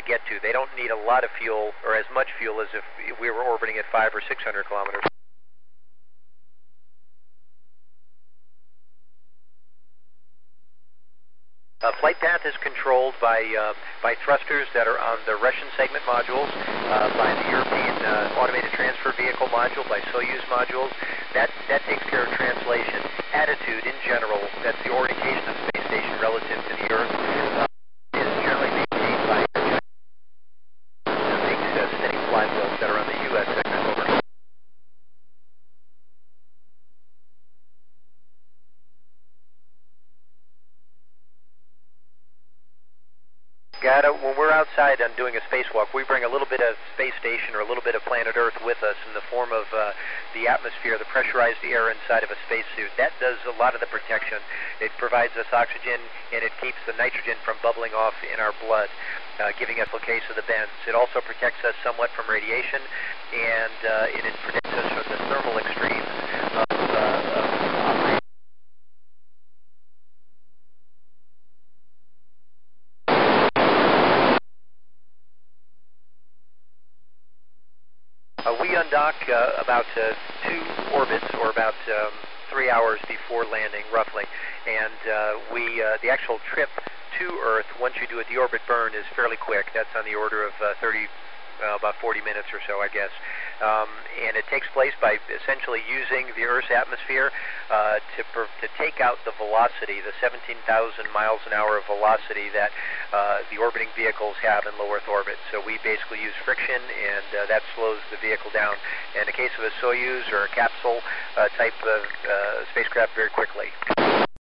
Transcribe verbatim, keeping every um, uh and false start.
get to. They don't need a lot of fuel or as much fuel as if we were orbiting at five or six hundred kilometers. Uh, flight path is controlled by uh, by thrusters that are on the Russian segment modules, uh, by the European uh, automated transfer vehicle module, by Soyuz modules. That that takes care of translation. Attitude in general, that's the orientation of the space station relative to the Earth, uh, is generally maintained by the big uh, spinning flywheels that are on the U S segment. Over. Got it. When we're outside and doing a spacewalk, we bring a little bit of space station or a little bit of planet Earth with us in the form of uh, the atmosphere, the pressurized air inside of a spacesuit. That does a lot of the protection. It provides us oxygen, and it keeps the nitrogen from bubbling off in our blood, uh, giving us a case of the bends. It also protects us somewhat from radiation, and uh, it protects us from the thermal extremes of, uh, of operating. Uh, we undock uh, about uh, two orbits, or about um, three hours before landing, roughly. And uh, we, uh, the actual trip to Earth, once you do a deorbit burn, is fairly quick. That's on the order of uh, thirty, uh, about forty minutes or so, I guess. Um, and it takes place by essentially using the Earth's atmosphere uh, to, per to take out the velocity, the seventeen thousand miles an hour of velocity that uh, the orbiting vehicles have in low Earth orbit. So we basically use friction, and uh, that slows the vehicle down. In the case of a Soyuz or a capsule uh, type of uh, spacecraft, very quickly.